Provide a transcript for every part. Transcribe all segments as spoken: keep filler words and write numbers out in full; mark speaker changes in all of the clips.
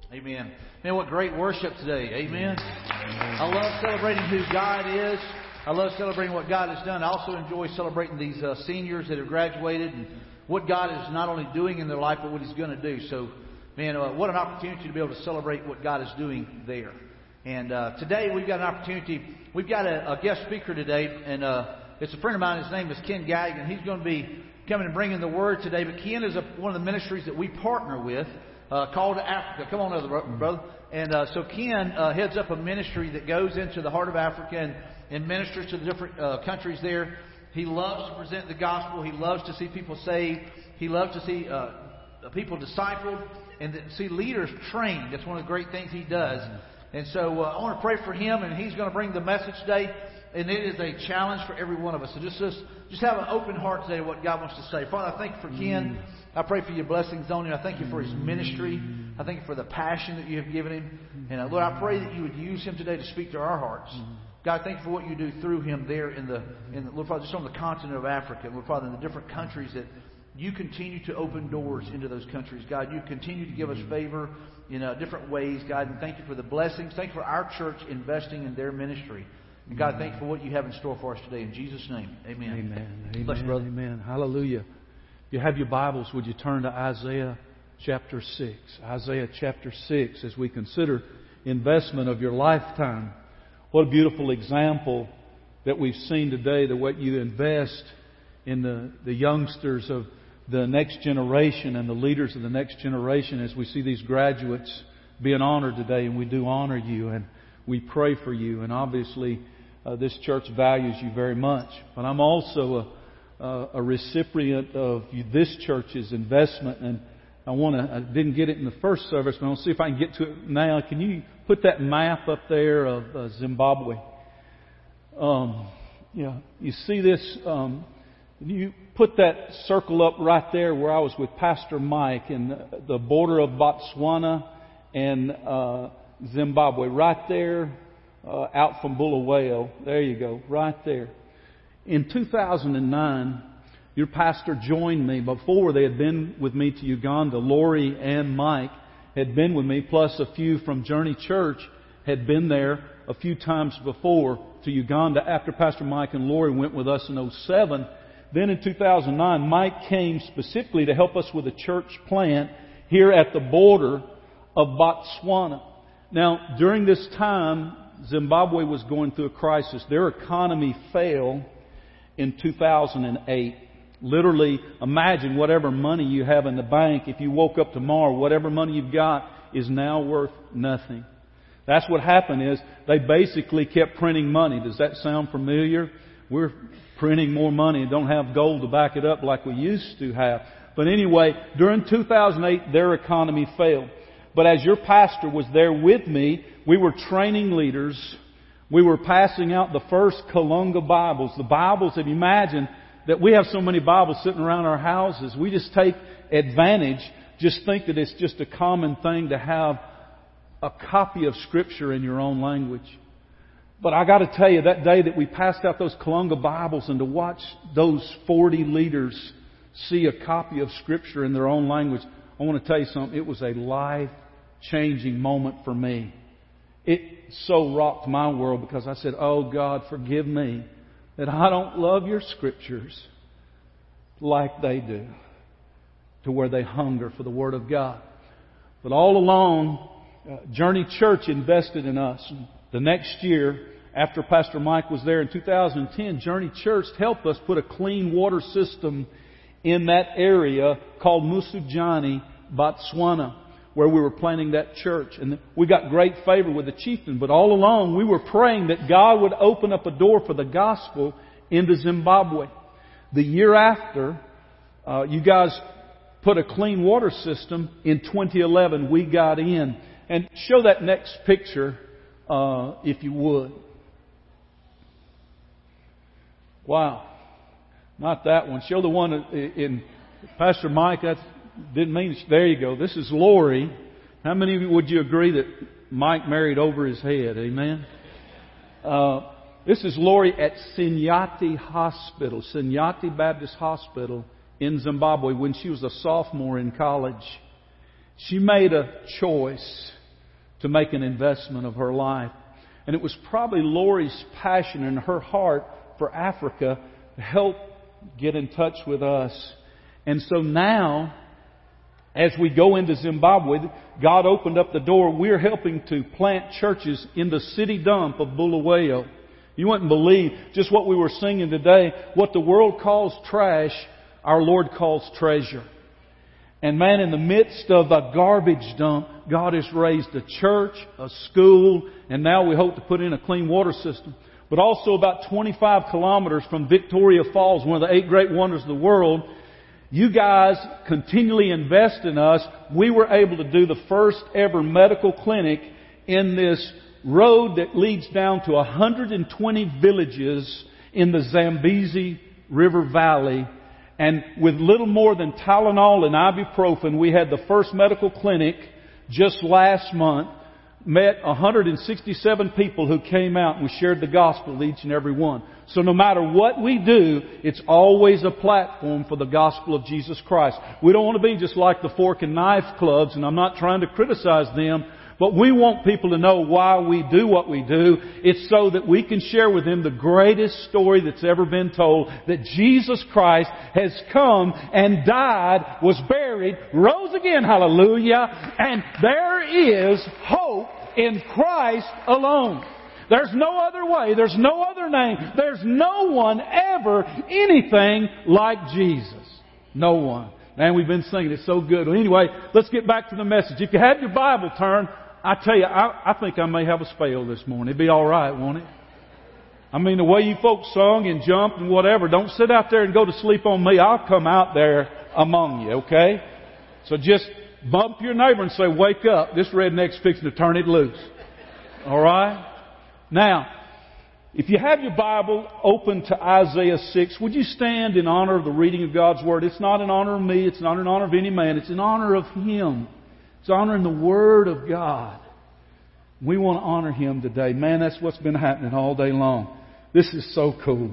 Speaker 1: Amen. Man, what great worship today. Amen. I love celebrating who God is. I love celebrating what God has done. I also enjoy celebrating these uh, seniors that have graduated and what God is not only doing in their life, but what He's going to do. So, man, uh, what an opportunity to be able to celebrate what God is doing there. And uh, today we've got an opportunity. We've got a, a guest speaker today, and uh, it's a friend of mine. His name is Ken Gagnon. He's going to be coming and bringing the Word today. But Ken is a, one of the ministries that we partner with. Uh, called to Africa. Come on over, brother. And uh, so Ken uh, heads up a ministry that goes into the heart of Africa and, and ministers to the different uh, countries there. He loves to present the gospel. He loves to see people saved. He loves to see uh, people discipled and to see leaders trained. That's one of the great things he does. And so uh, I want to pray for him, and he's going to bring the message today. And it is a challenge for every one of us. So just, just, just have an open heart today to what God wants to say. Father, I thank you for Ken. I pray for your blessings on him. I thank you for his ministry. I thank you for the passion that you have given him. And uh, Lord, I pray that you would use him today to speak to our hearts. God, thank you for what you do through him there in the, in the Lord Father, just on the continent of Africa. Lord Father, in the different countries that you continue to open doors into those countries. God, you continue to give us favor in uh, different ways. God, and thank you for the blessings. Thank you for our church investing in their ministry. And God, thank you for what you have in store for us today. In Jesus' name, amen.
Speaker 2: Amen. Amen.
Speaker 1: Bless you, brother.
Speaker 2: Amen. Hallelujah. If you have your Bibles, would you turn to Isaiah chapter six? Isaiah chapter six, as we consider investment of your lifetime. What a beautiful example that we've seen today, the way you invest in the, the youngsters of the next generation and the leaders of the next generation, as we see these graduates being honored today. And we do honor you and we pray for you. And obviously, uh, this church values you very much. But I'm also a Uh, a recipient of this church's investment, and I want to. I didn't get it in the first service, but I'll see if I can get to it now. Can you put that map up there of uh, Zimbabwe? Um, yeah, you see this. Um, you put that circle up right there where I was with Pastor Mike in the, the border of Botswana and uh, Zimbabwe, right there uh, out from Bulawayo. There you go, right there. In two thousand nine, your pastor joined me. Before they had been with me to Uganda, Lori and Mike had been with me, plus a few from Journey Church had been there a few times before to Uganda after Pastor Mike and Lori went with us in oh seven. Then in two thousand nine, Mike came specifically to help us with a church plant here at the border of Botswana. Now, during this time, Zimbabwe was going through a crisis. Their economy failed in two thousand eight. Literally, imagine whatever money you have in the bank. If you woke up tomorrow, whatever money you've got is now worth nothing. That's what happened is they basically kept printing money. Does that sound familiar? We're printing more money and don't have gold to back it up like we used to have. But anyway, during two thousand eight, their economy failed. But as your pastor was there with me, we were training leaders. We were passing out the first Kalunga Bibles. The Bibles, if you imagine that we have so many Bibles sitting around our houses, we just take advantage, just think that it's just a common thing to have a copy of Scripture in your own language. But I got to tell you, that day that we passed out those Kalunga Bibles and to watch those forty leaders see a copy of Scripture in their own language, I want to tell you something, it was a life-changing moment for me. It so rocked my world because I said, oh God, forgive me that I don't love your Scriptures like they do, to where they hunger for the Word of God. But all along, uh, Journey Church invested in us. The next year, after Pastor Mike was there in two thousand ten, Journey Church helped us put a clean water system in that area called Musujani, Botswana, where we were planting that church. And we got great favor with the chieftain. But all along, we were praying that God would open up a door for the gospel into Zimbabwe. The year after, uh, you guys put a clean water system. In twenty eleven, we got in. And show that next picture, uh, if you would. Wow. Not that one. Show the one in Pastor Mike. That's Didn't mean, there you go. This is Lori. How many of you would you agree that Mike married over his head? Amen. Uh, this is Lori at Sinyati Hospital, Sinyati Baptist Hospital in Zimbabwe when she was a sophomore in college. She made a choice to make an investment of her life. And it was probably Lori's passion and her heart for Africa to help get in touch with us. And so now, as we go into Zimbabwe, God opened up the door. We're helping to plant churches in the city dump of Bulawayo. You wouldn't believe just what we were singing today. What the world calls trash, our Lord calls treasure. And man, in the midst of a garbage dump, God has raised a church, a school, and now we hope to put in a clean water system. But also about twenty-five kilometers from Victoria Falls, one of the eight great wonders of the world, you guys continually invest in us. We were able to do the first ever medical clinic in this road that leads down to one hundred twenty villages in the Zambezi River Valley. And with little more than Tylenol and ibuprofen, we had the first medical clinic just last month. Met one hundred sixty-seven people who came out, and we shared the gospel with each and every one. So no matter what we do, it's always a platform for the gospel of Jesus Christ. We don't want to be just like the fork and knife clubs, and I'm not trying to criticize them, but we want people to know why we do what we do. It's so that we can share with them the greatest story that's ever been told, that Jesus Christ has come and died, was buried, rose again, hallelujah, and there is hope in Christ alone. There's no other way. There's no other name. There's no one ever anything like Jesus. No one. Man, we've been singing. It's so good. Well, anyway, let's get back to the message. If you have your Bible turned, I tell you, I, I think I may have a spell this morning. It'd be all right, won't it? I mean, the way you folks sung and jumped and whatever, don't sit out there and go to sleep on me. I'll come out there among you, okay? So just bump your neighbor and say, wake up. This redneck's fixing to turn it loose. All right? Now, if you have your Bible open to Isaiah six, would you stand in honor of the reading of God's Word? It's not in honor of me. It's not in honor of any man. It's in honor of Him. It's honoring the Word of God. We want to honor Him today. Man, that's what's been happening all day long. This is so cool.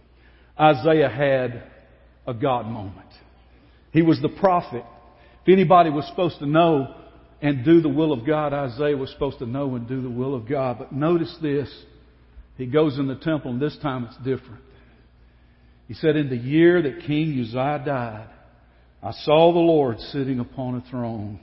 Speaker 2: Isaiah had a God moment. He was the prophet. If anybody was supposed to know and do the will of God, Isaiah was supposed to know and do the will of God. But notice this. He goes in the temple, and this time it's different. He said, in the year that King Uzziah died, I saw the Lord sitting upon a throne,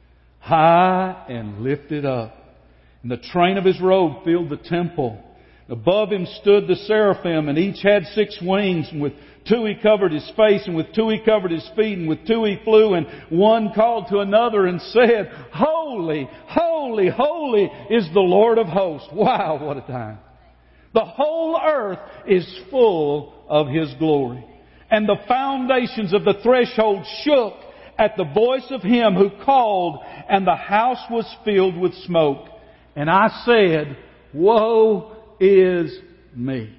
Speaker 2: high and lifted up. And the train of His robe filled the temple. Above Him stood the seraphim, and each had six wings. And with two He covered His face, and with two He covered His feet, and with two He flew. And one called to another and said, Holy, holy, holy is the Lord of hosts. Wow, what a time. The whole earth is full of His glory. And the foundations of the threshold shook at the voice of Him who called, and the house was filled with smoke. And I said, Woe is me.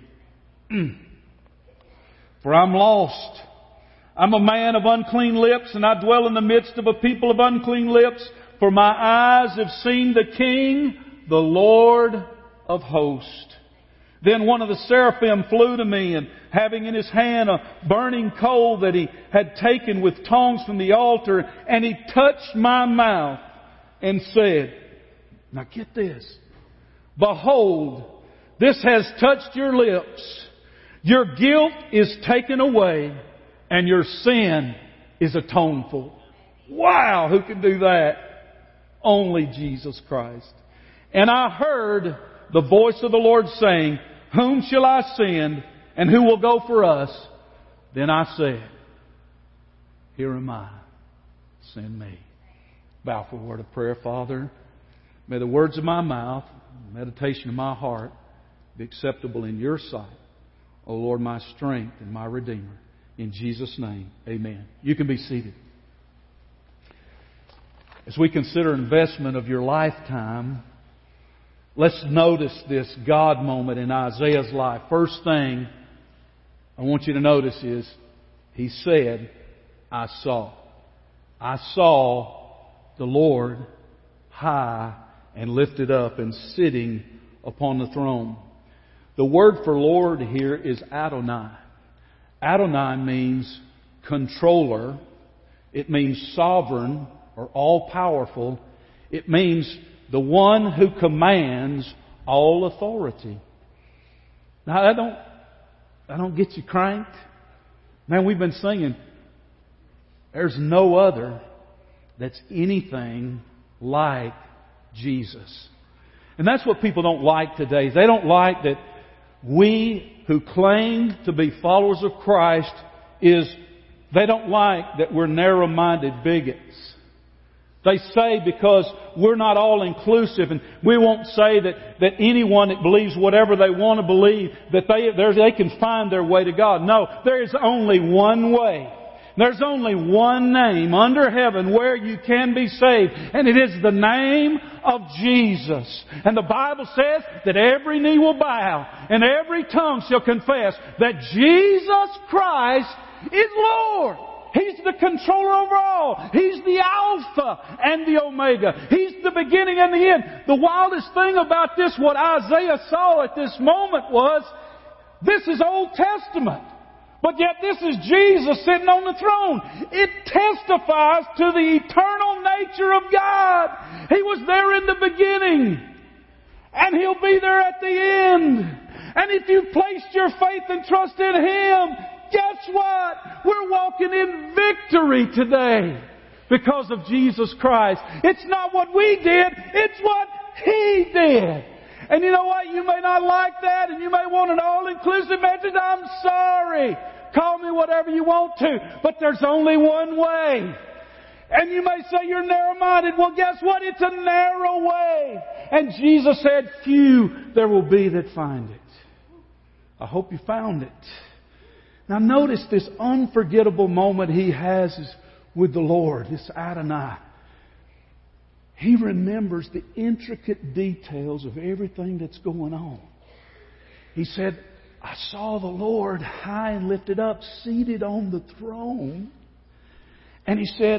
Speaker 2: For I'm lost. I'm a man of unclean lips, and I dwell in the midst of a people of unclean lips. For my eyes have seen the King, the Lord of hosts. Then one of the seraphim flew to me, and having in his hand a burning coal that he had taken with tongs from the altar, and he touched my mouth and said, now get this, behold, this has touched your lips. Your guilt is taken away, and your sin is atoned for. Wow, who can do that? Only Jesus Christ. And I heard the voice of the Lord saying, Whom shall I send, and who will go for us? Then I said, Here am I. Send me. Bow for a word of prayer, Father. May the words of my mouth, the meditation of my heart be acceptable in Your sight. O Lord, my strength and my Redeemer. In Jesus' name, amen. You can be seated. As we consider investment of your lifetime, let's notice this God moment in Isaiah's life. First thing I want you to notice is, he said, I saw. I saw the Lord high and lifted up and sitting upon the throne. The word for Lord here is Adonai. Adonai means controller. It means sovereign or all-powerful. It means the one who commands all authority. Now, that don't, that don't get you cranked. Man, we've been singing, there's no other that's anything like Jesus. And that's what people don't like today. They don't like that we who claim to be followers of Christ is, they don't like that we're narrow-minded bigots. They say because we're not all-inclusive, and we won't say that, that anyone that believes whatever they want to believe, that they, they can find their way to God. No, there is only one way. There's only one name under heaven where you can be saved, and it is the name of Jesus. And the Bible says that every knee will bow and every tongue shall confess that Jesus Christ is Lord. He's the controller over all. He's the Alpha and the Omega. He's the beginning and the end. The wildest thing about this, what Isaiah saw at this moment was, this is Old Testament. But yet this is Jesus sitting on the throne. It testifies to the eternal nature of God. He was there in the beginning. And He'll be there at the end. And if you've placed your faith and trust in Him, guess what? We're walking in victory today because of Jesus Christ. It's not what we did, it's what He did. And you know what? You may not like that, and you may want an all-inclusive message. I'm sorry. Call me whatever you want to. But there's only one way. And you may say you're narrow-minded. Well, guess what? It's a narrow way. And Jesus said, few there will be that find it. I hope you found it. Now notice this unforgettable moment he has with the Lord, this Adonai. He remembers the intricate details of everything that's going on. He said, I saw the Lord high and lifted up, seated on the throne. And he said,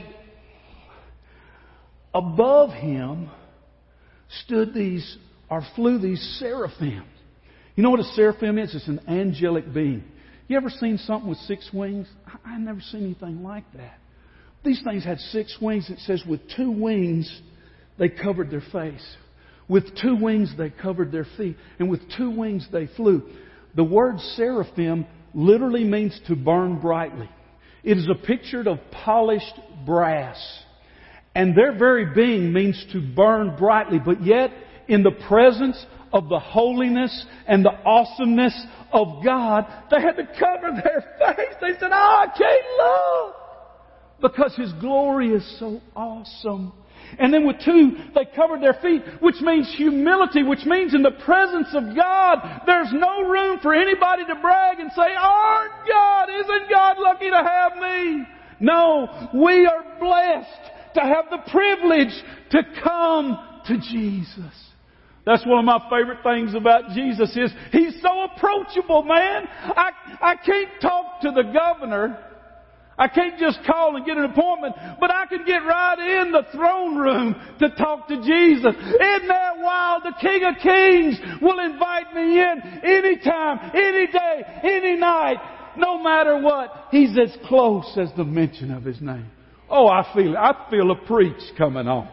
Speaker 2: above Him stood these, or flew these seraphims. You know what a seraphim is? It's an angelic being. You ever seen something with six wings? I've never seen anything like that. These things had six wings. It says with two wings they covered their face. With two wings they covered their feet. And with two wings they flew. The word seraphim literally means to burn brightly. It is a picture of polished brass. And their very being means to burn brightly. But yet, in the presence of the holiness and the awesomeness of God, they had to cover their face. They said, oh, I can't look. Because His glory is so awesome. And then with two, they covered their feet, which means humility, which means in the presence of God, there's no room for anybody to brag and say, aren't God, isn't God lucky to have me? No, we are blessed to have the privilege to come to Jesus. That's one of my favorite things about Jesus is He's so approachable, man. I, I can't talk to the governor. I can't just call and get an appointment, but I can get right in the throne room to talk to Jesus. Isn't that wild? The King of Kings will invite me in anytime, any day, any night, no matter what. He's as close as the mention of His name. Oh, I feel it. I feel a preach coming on.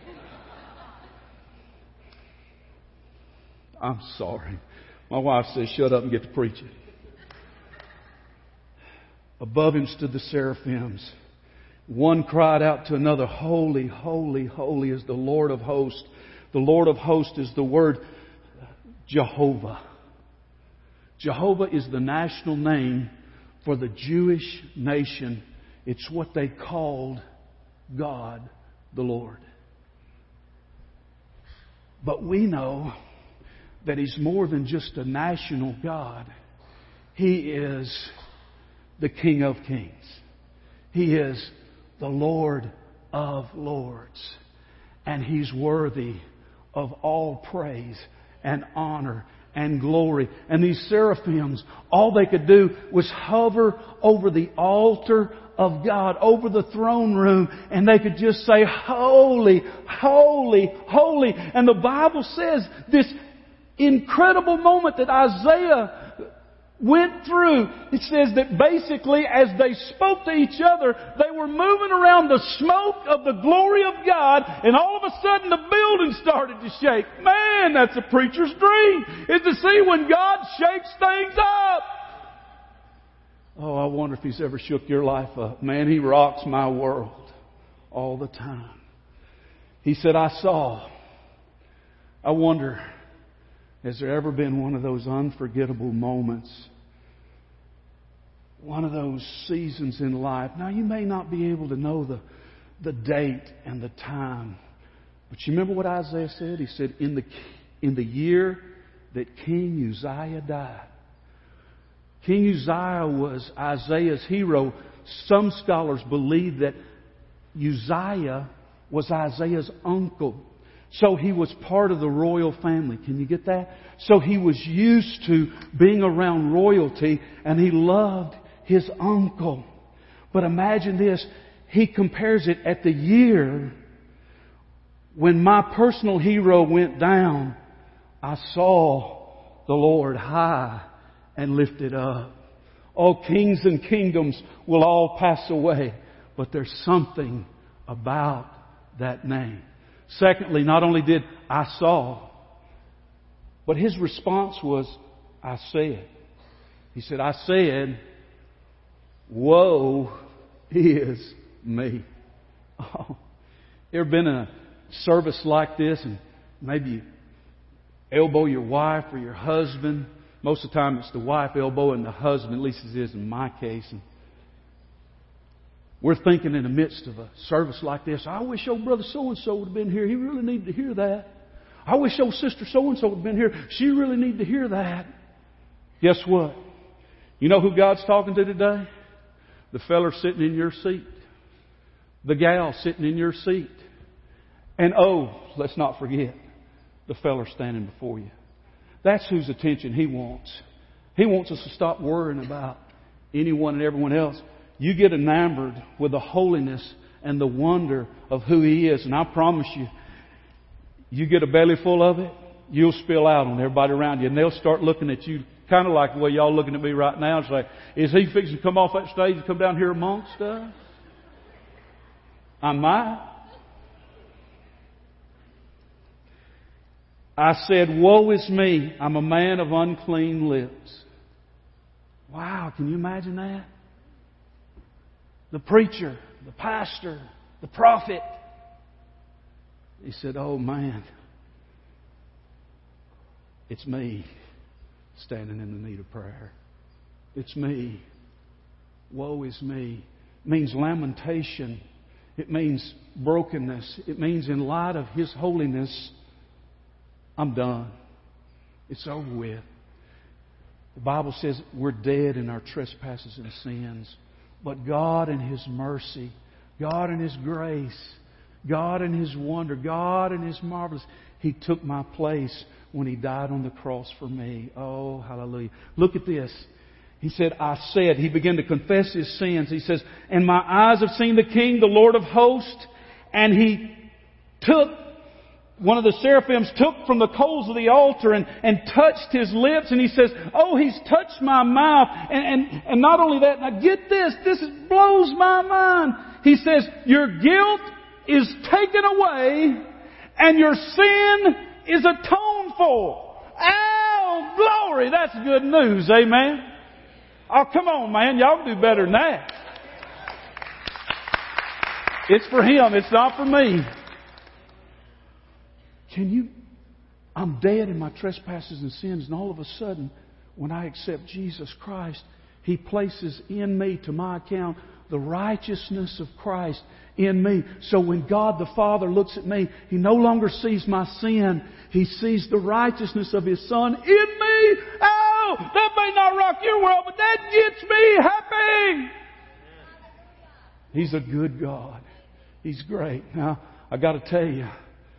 Speaker 2: I'm sorry. My wife says, shut up and get to preaching. Above Him stood the seraphims. One cried out to another, holy, holy, holy is the Lord of hosts. The Lord of hosts is the word Jehovah. Jehovah is the national name for the Jewish nation. It's what they called God, the Lord. But we know that He's more than just a national God. He is the King of Kings. He is the Lord of Lords. And He's worthy of all praise and honor and glory. And these seraphims, all they could do was hover over the altar of God, over the throne room, and they could just say, holy, holy, holy. And the Bible says this incredible moment that Isaiah went through. It says that basically as they spoke to each other, they were moving around the smoke of the glory of God, and all of a sudden the building started to shake. Man, that's a preacher's dream, is to see when God shakes things up. Oh, I wonder if He's ever shook your life up. Man, He rocks my world all the time. He said, I saw. I wonder, has there ever been one of those unforgettable moments? One of those seasons in life. Now, you may not be able to know the, the date and the time. But you remember what Isaiah said? He said, in the, in the year that King Uzziah died. King Uzziah was Isaiah's hero. Some scholars believe that Uzziah was Isaiah's uncle. So he was part of the royal family. Can you get that? So he was used to being around royalty, and he loved his uncle. But imagine this. He compares it at the year when my personal hero went down. I saw the Lord high and lifted up. All kings and kingdoms will all pass away, but there's something about that name. Secondly, not only did I saw, but his response was, I said. He said, I said, woe is me. Oh, ever been in a service like this and maybe you elbow your wife or your husband? Most of the time it's the wife elbowing the husband, at least it is in my case. And we're thinking in the midst of a service like this, I wish old brother so-and-so would have been here. He really needed to hear that. I wish old sister so-and-so would have been here. She really needed to hear that. Guess what? You know who God's talking to today? The feller sitting in your seat. The gal sitting in your seat. And oh, let's not forget, the feller standing before you. That's whose attention He wants. He wants us to stop worrying about anyone and everyone else. You get enamored with the holiness and the wonder of who He is. And I promise you, you get a belly full of it, you'll spill out on everybody around you. And they'll start looking at you kind of like the way y'all looking at me right now. It's like, is he fixing to come off that stage and come down here amongst us? I might. I said, woe is me. I'm a man of unclean lips. Wow, can you imagine that? The preacher, the pastor, the prophet. He said, oh man, it's me standing in the need of prayer. It's me. Woe is me. It means lamentation. It means brokenness. It means in light of His holiness, I'm done. It's over with. The Bible says we're dead in our trespasses and sins. But God in His mercy, God in His grace, God in His wonder, God in His marvelous, He took my place when He died on the cross for me. Oh, hallelujah. Look at this. He said, I said, He began to confess His sins. He says, and my eyes have seen the King, the Lord of hosts. And He took, one of the seraphims took from the coals of the altar and, and touched His lips. And He says, oh, He's touched my mouth. And, and, and not only that, now get this, this is, blows my mind. He says, your guilt is taken away and your sin is atoned for. Oh, glory, that's good news, amen. Oh, come on, man, y'all can do better than that. It's for Him, it's not for me. Can you, I'm dead in my trespasses and sins, and all of a sudden, when I accept Jesus Christ, He places in me, to my account, the righteousness of Christ in me. So when God the Father looks at me, He no longer sees my sin. He sees the righteousness of His Son in me. Oh, that may not rock your world, but that gets me happy. He's a good God. He's great. Now, I got to tell you,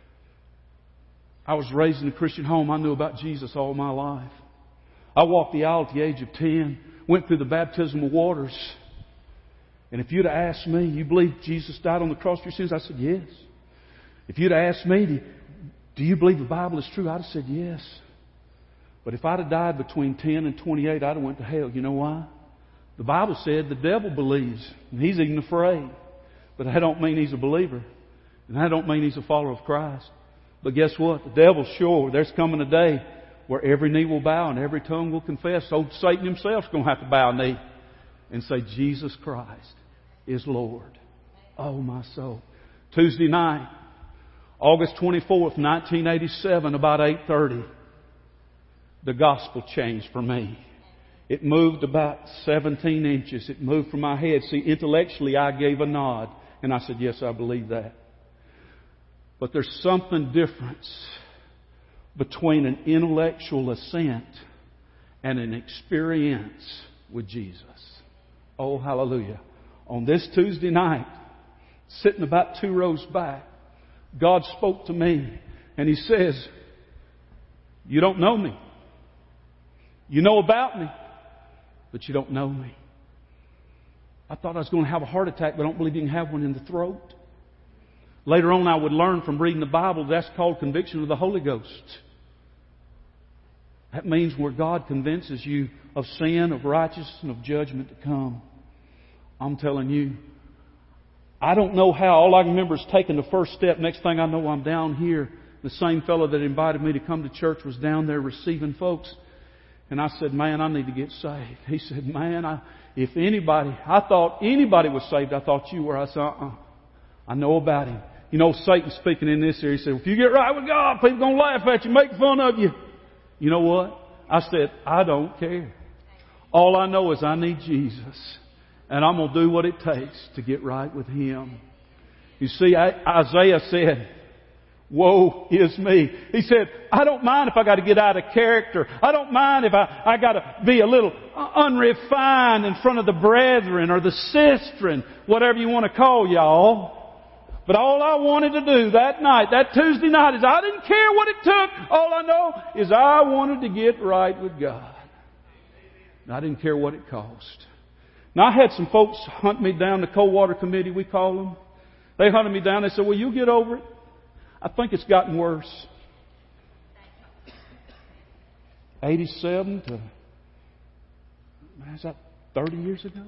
Speaker 2: I was raised in a Christian home. I knew about Jesus all my life. I walked the aisle at the age of ten, went through the baptismal waters. And if you'd have asked me, you believe Jesus died on the cross for your sins? I said, yes. If you'd have asked me, do you believe the Bible is true? I'd have said, yes. But if I'd have died between ten and twenty-eight, I'd have went to hell. You know why? The Bible said the devil believes, and he's even afraid. But that don't mean he's a believer. And that don't mean he's a follower of Christ. But guess what? The devil's sure there's coming a day where every knee will bow and every tongue will confess. So Satan himself's going to have to bow a knee and say, Jesus Christ is Lord. Oh, my soul. Tuesday night, August twenty-fourth, nineteen eighty-seven, about eight thirty, the gospel changed for me. It moved about seventeen inches. It moved from my head. See, intellectually I gave a nod. And I said, yes, I believe that. But there's something different between an intellectual assent and an experience with Jesus. Oh, hallelujah. On this Tuesday night, sitting about two rows back, God spoke to me and He says, you don't know me. You know about me, but you don't know me. I thought I was going to have a heart attack, but I don't believe you can have one in the throat. Later on, I would learn from reading the Bible that's called conviction of the Holy Ghost. That means where God convinces you of sin, of righteousness, and of judgment to come. I'm telling you, I don't know how. All I can remember is taking the first step. Next thing I know, I'm down here. The same fellow that invited me to come to church was down there receiving folks. And I said, man, I need to get saved. He said, man, I, if anybody, I thought anybody was saved, I thought you were. I said, uh-uh. I know about Him. You know, Satan speaking in this area, he said, if you get right with God, people are going to laugh at you, make fun of you. You know what? I said, I don't care. All I know is I need Jesus. And I'm going to do what it takes to get right with Him. You see, Isaiah said, woe is me. He said, I don't mind if I got to get out of character. I don't mind if I, I got to be a little unrefined in front of the brethren or the sistren, whatever you want to call y'all. But all I wanted to do that night, that Tuesday night, is I didn't care what it took. All I know is I wanted to get right with God. And I didn't care what it cost. Now, I had some folks hunt me down, the cold water committee, we call them. They hunted me down. They said, well, you'll get over it. I think it's gotten worse. eighty-seven to, man, is that thirty years ago?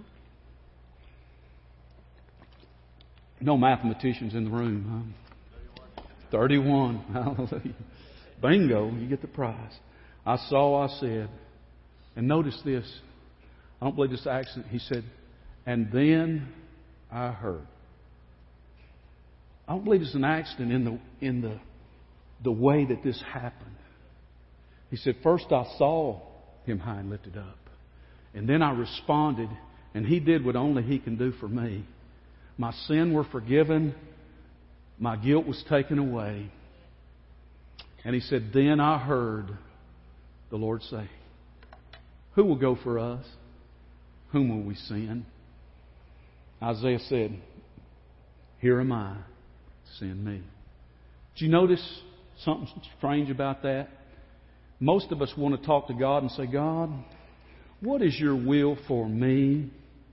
Speaker 2: No mathematicians in the room, huh? thirty-one. Hallelujah. Bingo, you get the prize. I saw, I said, and notice this. I don't believe this accident. He said, and then I heard. I don't believe it's an accident in the in the the way that this happened. He said, first I saw Him high and lifted up. And then I responded, and He did what only He can do for me. My sin were forgiven. My guilt was taken away. And He said, then I heard the Lord say, who will go for us? Whom will we send? Isaiah said, here am I, send me. Did you notice something strange about that? Most of us want to talk to God and say, God, what is your will for me?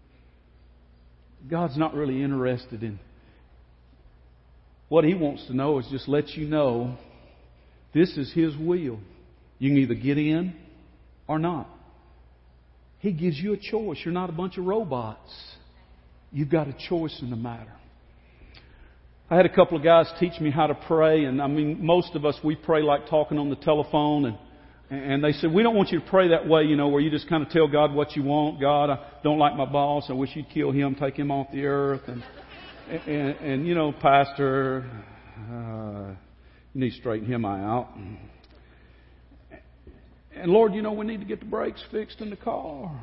Speaker 2: God's not really interested in. What He wants to know is just let you know this is His will. You can either get in or not. He gives you a choice. You're not a bunch of robots. You've got a choice in the matter. I had a couple of guys teach me how to pray, and I mean, most of us, we pray like talking on the telephone, and and they said, we don't want you to pray that way, you know, where you just kind of tell God what you want. God, I don't like my boss. I wish you'd kill him, take him off the earth. And, and, and you know, Pastor, uh, you need to straighten him out. And, and Lord, you know, we need to get the brakes fixed in the car.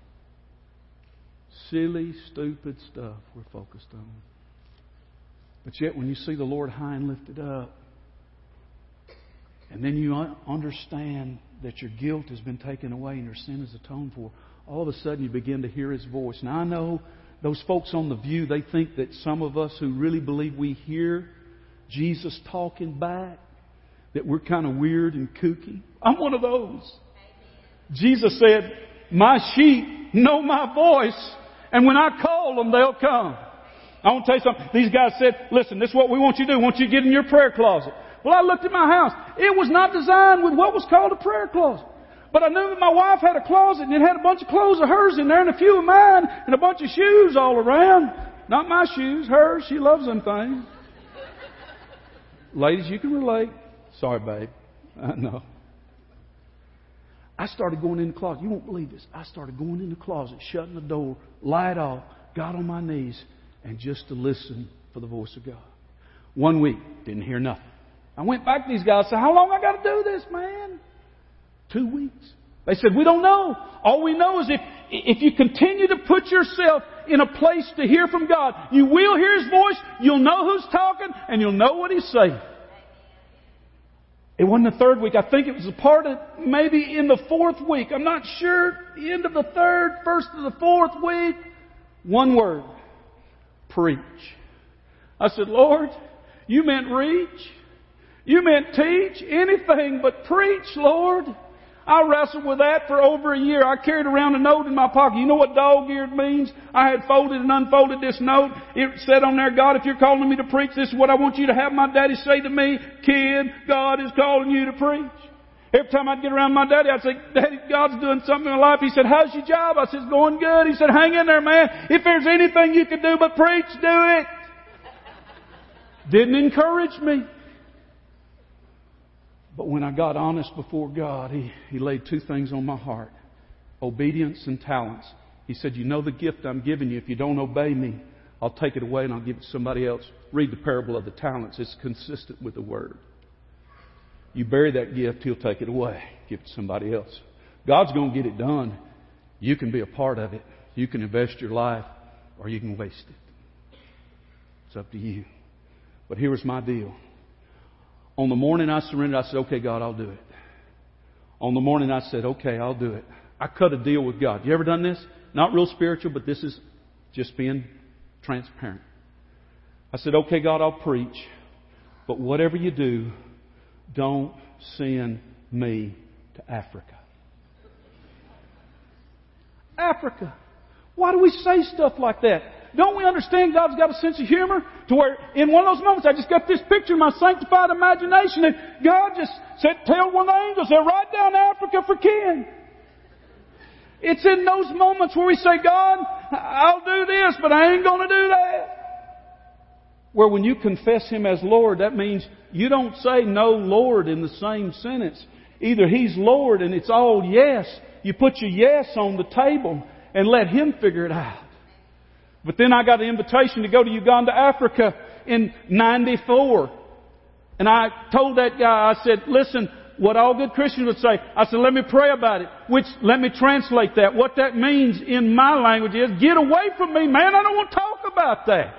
Speaker 2: Silly, stupid stuff we're focused on. But yet when you see the Lord high and lifted up, and then you understand that your guilt has been taken away and your sin is atoned for, all of a sudden you begin to hear His voice. Now I know those folks on The View, they think that some of us who really believe we hear Jesus talking back, that we're kind of weird and kooky. I'm one of those. Jesus said, my sheep know my voice, and when I call them, they'll come. I want to tell you something. These guys said, listen, this is what we want you to do. We want you to get in your prayer closet. Well, I looked at my house. It was not designed with what was called a prayer closet. But I knew that my wife had a closet and it had a bunch of clothes of hers in there and a few of mine and a bunch of shoes all around. Not my shoes, hers. She loves them things. Ladies, you can relate. Sorry, babe. I know. I started going in the closet. You won't believe this. I started going in the closet, shutting the door, light off, got on my knees, and just to listen for the voice of God. One week, didn't hear nothing. I went back to these guys and said, how long I got to do this, man? Two weeks. They said, we don't know. All we know is if, if you continue to put yourself in a place to hear from God, you will hear His voice, you'll know who's talking, and you'll know what He's saying. It wasn't the third week. I think it was a part of maybe in the fourth week. I'm not sure. The end of the third, first of the fourth week. One word. Preach. I said, Lord, You meant reach. You meant teach. Anything but preach, Lord. I wrestled with that for over a year. I carried around a note in my pocket. You know what dog-eared means? I had folded and unfolded this note. It said on there, God, if you're calling me to preach, this is what I want you to have my daddy say to me. Kid, God is calling you to preach. Every time I'd get around my daddy, I'd say, Daddy, God's doing something in my life. He said, how's your job? I said, it's going good. He said, hang in there, man. If there's anything you can do but preach, do it. Didn't encourage me. But when I got honest before God, He, He laid two things on my heart. Obedience and talents. He said, you know the gift I'm giving you. If you don't obey me, I'll take it away and I'll give it to somebody else. Read the parable of the talents. It's consistent with the Word. You bury that gift, He'll take it away. Give it to somebody else. God's going to get it done. You can be a part of it. You can invest your life or you can waste it. It's up to you. But here was my deal. On the morning I surrendered, I said, okay, God, I'll do it. On the morning I said, okay, I'll do it. I cut a deal with God. You ever done this? Not real spiritual, but this is just being transparent. I said, okay, God, I'll preach. But whatever you do, don't send me to Africa. Africa. Why do we say stuff like that? Don't we understand God's got a sense of humor to where in one of those moments I just got this picture in my sanctified imagination and God just said, tell one of the angels, they're right down Africa for Ken. It's in those moments where we say, God, I'll do this, but I ain't going to do that. Where when you confess Him as Lord, that means you don't say no Lord in the same sentence. Either He's Lord and it's all yes. You put your yes on the table and let Him figure it out. But then I got an invitation to go to Uganda, Africa in ninety-four. And I told that guy, I said, listen, what all good Christians would say, I said, let me pray about it. Which, let me translate that. What that means in my language is, get away from me, man. I don't want to talk about that.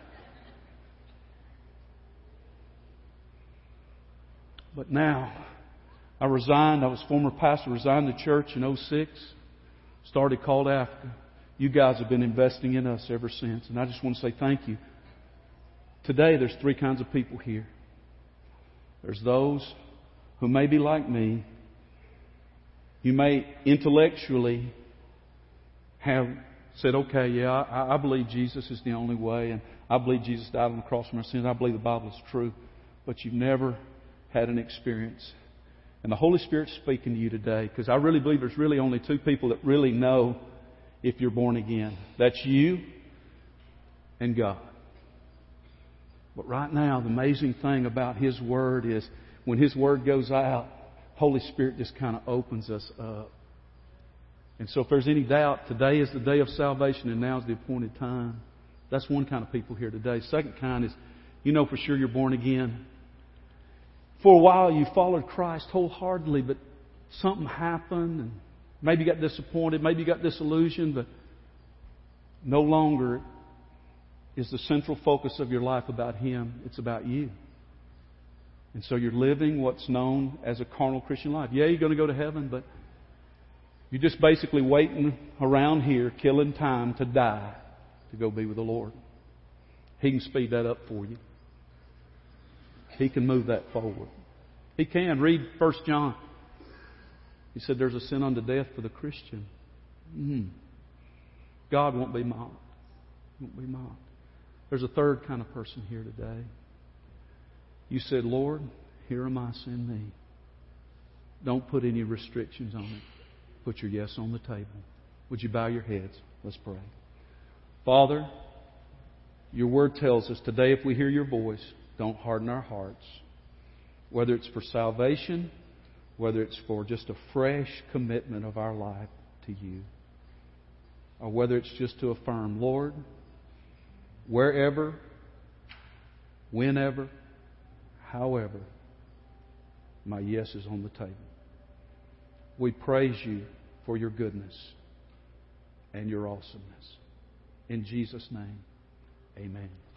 Speaker 2: But now, I resigned. I was former pastor, resigned the church in oh six. Started Called Africa. You guys have been investing in us ever since. And I just want to say thank you. Today, there's three kinds of people here. There's those who may be like me. You may intellectually have said, okay, yeah, I, I believe Jesus is the only way. And I believe Jesus died on the cross for my sins. I believe the Bible is true. But you've never had an experience. And the Holy Spirit's speaking to you today. Because I really believe there's really only two people that really know if you're born again. That's you and God. But right now, the amazing thing about His Word is when His Word goes out, Holy Spirit just kind of opens us up. And so if there's any doubt, today is the day of salvation and now is the appointed time. That's one kind of people here today. Second kind is, you know for sure you're born again. For a while you followed Christ wholeheartedly, but something happened and maybe you got disappointed, maybe you got disillusioned, but no longer is the central focus of your life about Him. It's about you. And so you're living what's known as a carnal Christian life. Yeah, you're going to go to heaven, but you're just basically waiting around here, killing time to die, to go be with the Lord. He can speed that up for you. He can move that forward. He can. Read First John. He said there's a sin unto death for the Christian. Mm. God won't be mocked. Won't be mocked. There's a third kind of person here today. You said, Lord, here am I, send me. Don't put any restrictions on it. Put your yes on the table. Would you bow your heads? Let's pray. Father, your word tells us today if we hear your voice, don't harden our hearts. Whether it's for salvation, whether it's for just a fresh commitment of our life to you, or whether it's just to affirm, Lord, wherever, whenever, however, my yes is on the table. We praise you for your goodness and your awesomeness. In Jesus' name, amen.